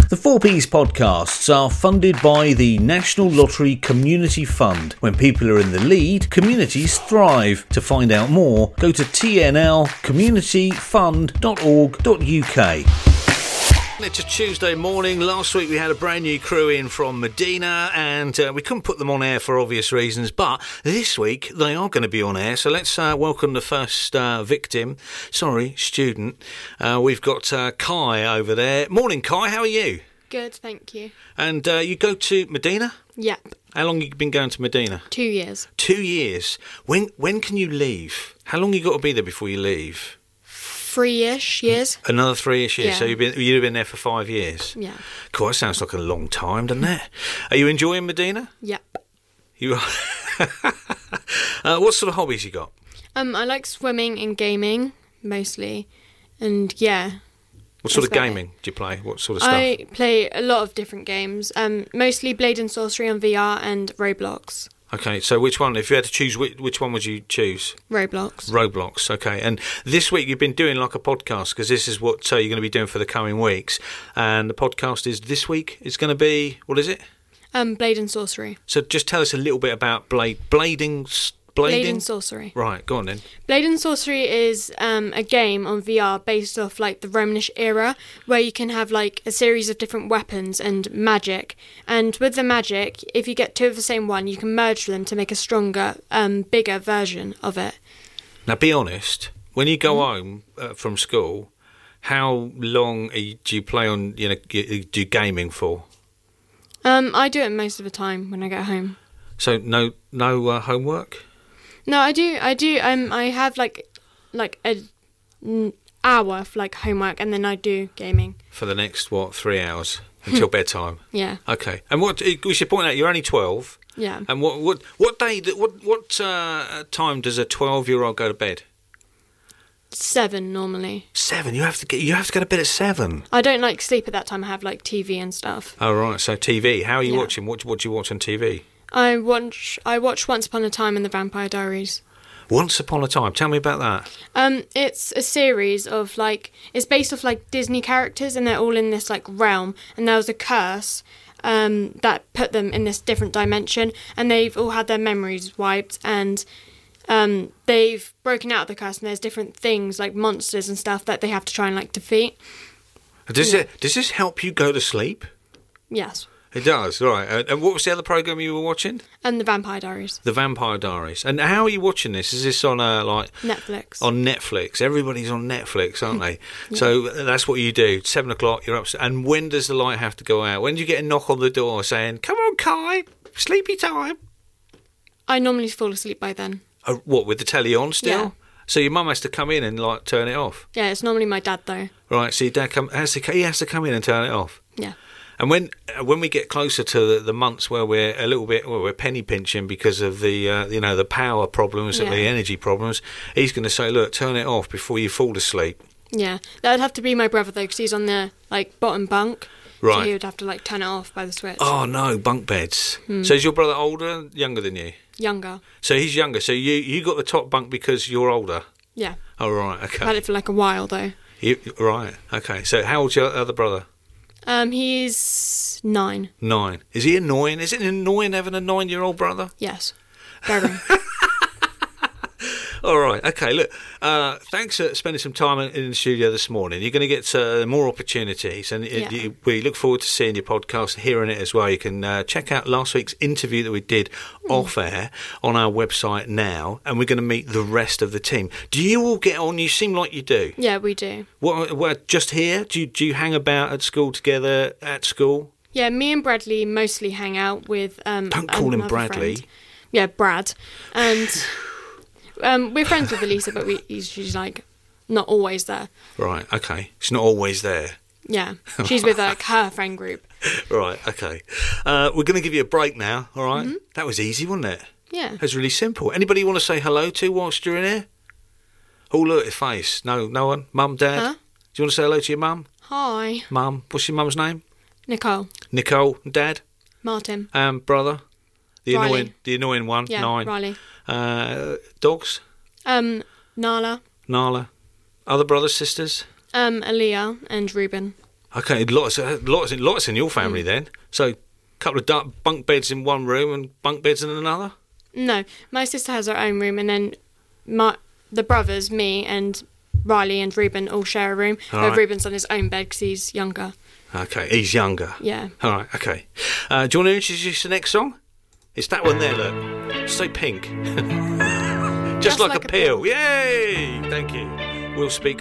The 4Ps podcasts are funded by the National Lottery Community Fund. When people are in the lead, communities thrive. To find out more, go to tnlcommunityfund.org.uk. It's a Tuesday morning. Last week we had a brand new crew in from Medina and we couldn't put them on air for obvious reasons, but this week they are going to be on air. So let's welcome the first student. We've got Kai over there. Morning, Kai. How are you? Good, thank you. And you go to Medina? Yep. How long have you been going to Medina? 2 years. 2 years. When can you leave? How long you got to be there before you leave? 3-ish years. Another 3-ish years. Yeah. So you've been there for 5 years. Yeah. Cool. That sounds like a long time, doesn't it? Are you enjoying Medina? Yep. You are. What sort of hobbies you got? I like swimming and gaming mostly, and yeah. What sort of That's about gaming do you play? What sort of stuff? I play a lot of different games. Mostly Blade and Sorcery on VR and Roblox. Okay, so which one? If you had to choose, which one would you choose? Roblox. Roblox, okay. And this week you've been doing like a podcast, because this is what you're going to be doing for the coming weeks. And the podcast is this week. It's going to be, what is it? Blade and Sorcery. So just tell us a little bit about blading. Blade and Sorcery. Right, go on then. Blade and Sorcery is a game on VR based off like the Romanish era, where you can have like a series of different weapons and magic. And with the magic, if you get two of the same one, you can merge them to make a stronger, bigger version of it. Now, be honest. When you go home from school, how long do you play on? You do gaming for? I do it most of the time when I get home. So no homework? No, I do. I have like an hour for like homework, and then I do gaming for the next 3 hours until bedtime. Yeah. Okay. And what we should point out, you're only 12. Yeah. And what time does a 12-year-old go to bed? 7 normally. 7. You have to go to bed at 7. I don't like sleep at that time. I have like TV and stuff. Oh right. So TV. How are you watching? What do you watch on TV? I watch Once Upon a Time and the Vampire Diaries. Once Upon a Time. Tell me about that. It's a series of it's based off like Disney characters, and they're all in this like realm, and there was a curse that put them in this different dimension, and they've all had their memories wiped, and they've broken out of the curse, and there's different things like monsters and stuff that they have to try and like defeat. Does this help you go to sleep? Yes. It does, right. And what was the other programme you were watching? The Vampire Diaries. The Vampire Diaries. And how are you watching this? Is this on Netflix? On Netflix. Everybody's on Netflix, aren't they? Yeah. So that's what you do. 7 o'clock, you're up. And when does the light have to go out? When do you get a knock on the door saying, "Come on, Kai, sleepy time"? I normally fall asleep by then. Oh, what, with the telly on still? Yeah. So your mum has to come in and turn it off? Yeah, it's normally my dad though. Right, so your dad he has to come in and turn it off? Yeah. And when we get closer to the months where we're a little bit, we're penny pinching because of the the power problems and the energy problems, he's going to say, "Look, turn it off before you fall asleep." Yeah, that would have to be my brother though, because he's on the bottom bunk. Right. So he would have to turn it off by the switch. Oh no, bunk beds. So is your brother older, younger than you? Younger. So he's younger. So you got the top bunk because you're older. Yeah. Oh right, okay. I've had it for a while though. Right, okay. So how old's your other brother? He's 9. 9. Is he annoying? Is it annoying having a 9-year-old brother? Yes. Very. All right. Okay. Look, thanks for spending some time in the studio this morning. You're going to get more opportunities, and we look forward to seeing your podcast, hearing it as well. You can check out last week's interview that we did off air on our website now, and we're going to meet the rest of the team. Do you all get on? You seem like you do. Yeah, we do. What just here? Do you hang about at school together at school? Yeah, me and Bradley mostly hang out with. Don't call him Bradley. Friend. Yeah, Brad, and. We're friends with Elisa, but she's not always there. Right, okay. She's not always there. Yeah, she's with her friend group. Right, okay. We're going to give you a break now, all right? Mm-hmm. That was easy, wasn't it? Yeah. It was really simple. Anybody you want to say hello to whilst you're in here? Oh, look at your face. No one? Mum, Dad? Huh? Do you want to say hello to your mum? Hi. Mum. What's your mum's name? Nicole. Nicole. Dad? Martin. Brother? The Riley. annoying one? Yeah, 9. Riley. Dogs? Nala. Other brothers, sisters? Aaliyah and Ruben. Okay, lots in your family then. So, a couple of bunk beds in one room and bunk beds in another? No, my sister has her own room, and then the brothers, me and Riley and Reuben all share a room. Reuben's on his own bed because he's younger. Okay, he's younger. Yeah. All right, okay. Do you want to introduce the next song? It's that one there, look. So pink. Just like a pill. Yay! Thank you. We'll speak